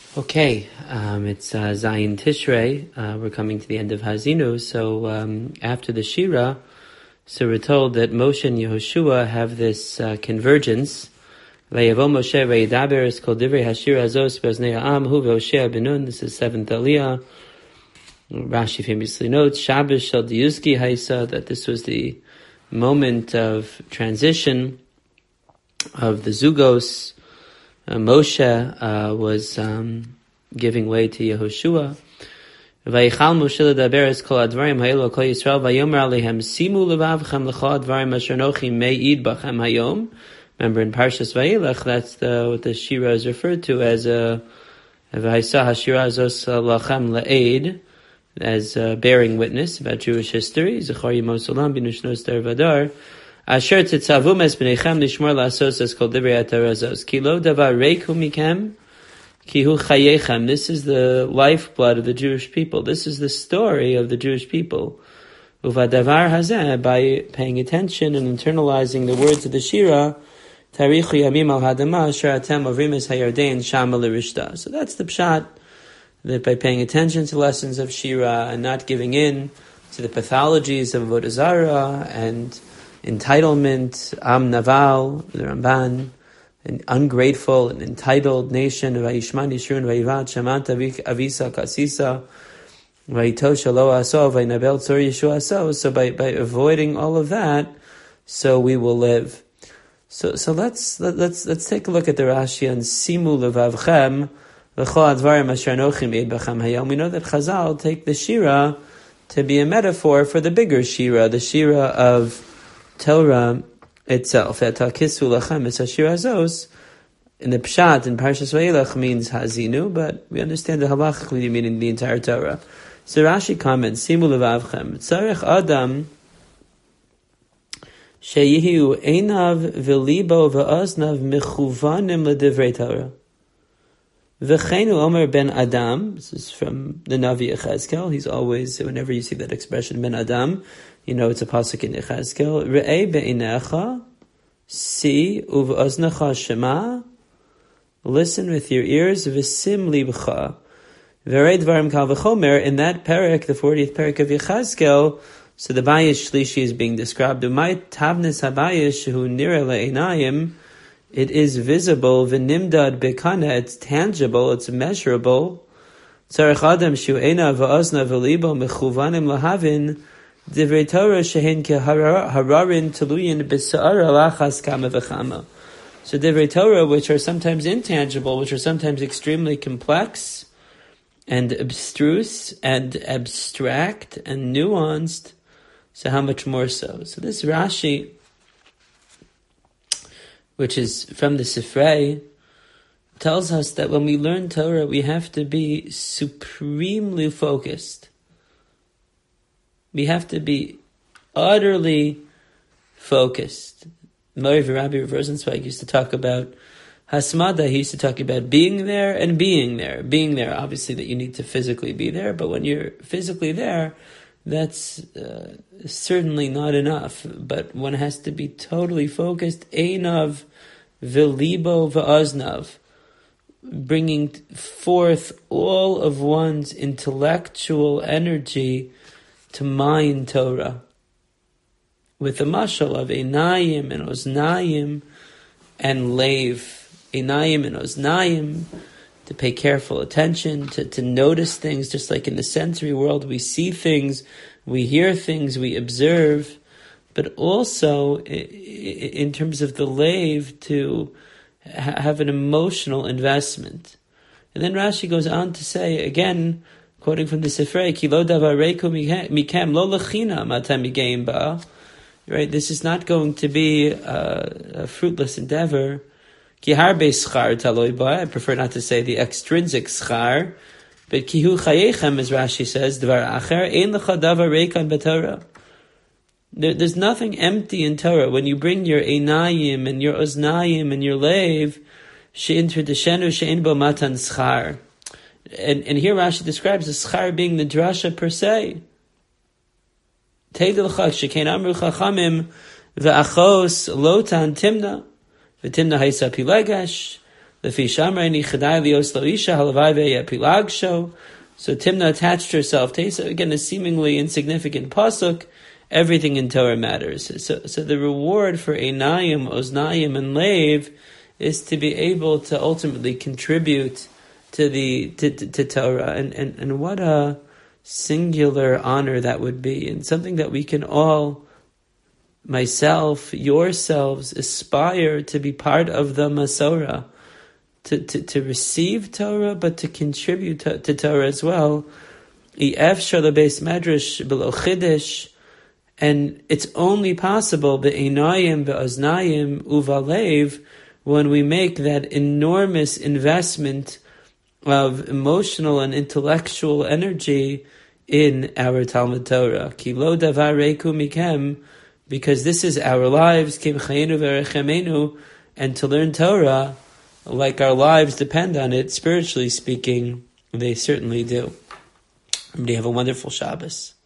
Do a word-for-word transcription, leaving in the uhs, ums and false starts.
Okay, um, it's uh, Zayin Tishrei. Uh, we're coming to the end of Hazinu. So um, after the Shira, so we're told that Moshe and Yehoshua have this uh, convergence. Vayavo Moshe vaydaber is called Divrei Hashira Azos Beznei Ha'am Hu V'Hoshea Benun. This is seventh Aliyah. Rashi famously notes Shabbos Shel Diuski Haisa, that this was the moment of transition of the Zugos. Uh, Moshe uh, was um, giving way to Yehoshua. Vayichal Moshe ledaber es kol advarim ha'elu kol Yisrael vayomer alehem simu levavchem l'chol advarim asher nochi me'id bachem hayom. Remember in Parshas Vayelech, that's the, what the Shira is referred to as a v'haisa hashira zos lachem la'ed, as uh, bearing witness about Jewish history. Zechar Yemos Olam b'nushnos der vadar. Asher titzavum es b'neichem lishmor la'asos es kol divrei HaTorah zos. Ki lo davar reiku mikem, ki hu chayechem. This is the lifeblood of the Jewish people. This is the story of the Jewish people. Uvadavar hazeh, by paying attention and internalizing the words of the Shira, tarichu yamim al hadama asher atem avrim es hayardein shama l'rishta. So that's the pshat, that by paying attention to lessons of Shira and not giving in to the pathologies of Avodah Zarah and entitlement, Am Naval, the Ramban, an ungrateful and entitled nation, Vayishman Yishrun Vayivat Shamant Avisa Kasisa, Vayitosha Lo Aso, Vaynabel Tzor Yeshua Aso. So by, by avoiding all of that, so we will live. So so let's let, let's let's take a look at the Rashi on Simu Levavchem L'chol Advarim Asher Anochim Eid Bachem Hayom. We know that Chazal take the Shira to be a metaphor for the bigger Shira, the Shira of Torah itself. In the Pshat in Parshas Vayelech means Hazinu, but we understand the halachically meaning the entire Torah. So Rashi comments, Simu levavchem, tzarech adam sheyihu einav v'libo v'oznav mechuvanim l'divrei Torah. V'cheinu omer ben Adam, this is from the Navi Yechezkel. He's always, whenever you see that expression, ben Adam, you know it's a pasuk in Yechezkel. Re'ei be'inecha, see, uv'oznecha shema, listen with your ears, v'sim libcha. V'rei dvarim kal v'chomer, in that parak, the fortieth parak of Yechezkel, so the bayish shlishi is being described. Umay tavnes habayish hu nira le'inayim, it is visible, v'nimdad bekana, it's tangible, it's measurable. Tzarech adam shu'ena v'ozna v'libo mechuvanim lahavin, divrei Torah shehen ke hararin teluyin b'sa'ara lachas kama v'chama. So divrei Torah, which are sometimes intangible, which are sometimes extremely complex and abstruse and abstract and nuanced, so how much more so? So this Rashi, which is from the Sifrei, tells us that when we learn Torah, we have to be supremely focused. We have to be utterly focused. Mori Rabbi Rosenzweig used to talk about Hasmada. He used to talk about being there and being there. Being there, obviously, that you need to physically be there, but when you're physically there, that's uh, certainly not enough. But one has to be totally focused. Einav v'libo v'oznav, bringing forth all of one's intellectual energy to mine Torah, with the mashal of einayim and oznayim and leiv. Einayim and oznayim, to pay careful attention, to, to notice things, just like in the sensory world, we see things, we hear things, we observe, but also in terms of the leiv, to have an emotional investment. And then Rashi goes on to say, again, quoting from the Sifrei, Ki lo davar reiku mikem lo lechina matam yigeim ba. Right, this is not going to be a, a fruitless endeavor. Ki harbe schar taloi ba. I prefer not to say the extrinsic schar, but ki hu chayechem, as Rashi says, dvar acher ein lecha davar reikan b'Torah. There, there's nothing empty in Torah. When you bring your einayim and your oznayim and your leiv, she'in trideshenu she'in bo matan schar. And, and here Rashi describes the schar being the drasha per se. Teidel chak shekein amru chachamim ve'achos lotan timna ve'timna haisa pilegash Lefi Shamrei Nichadai Lios Loisha Halavai Ve'Epilagsho. So Timna attached herself to Esau. Again, a seemingly insignificant pasuk. Everything in Torah matters. So, so the reward for Einayim, Oznayim, and Lev is to be able to ultimately contribute to the to, to, to Torah, and, and and what a singular honor that would be, and something that we can all, myself, yourselves, aspire to be part of the Masorah. To, to, to receive Torah, but to contribute to, to Torah as well. And it's only possible be'inayim, be'oznayim, uvalev, when we make that enormous investment of emotional and intellectual energy in our Talmud Torah. Ki lo davar reiku mikem, because this is our lives, kim chayenu v'erechamenu, and to learn Torah, like our lives depend on it, spiritually speaking, they certainly do. Everybody have a wonderful Shabbos.